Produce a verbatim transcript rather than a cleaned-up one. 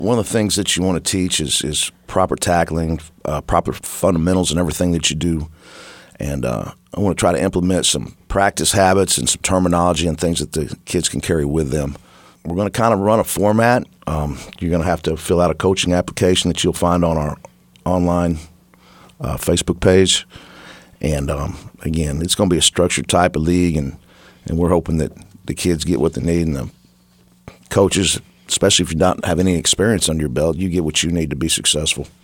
One of the things that you want to teach is is proper tackling, uh, proper fundamentals in everything that you do. And uh, I want to try to implement some practice habits and some terminology and things that the kids can carry with them. We're going to kind of run a format. Um, you're going to have to fill out a coaching application that you'll find on our online uh, Facebook page. And, um, again, it's going to be a structured type of league, and, and we're hoping that the kids get what they need, and the coaches, especially if you don't have any experience under your belt, you get what you need to be successful.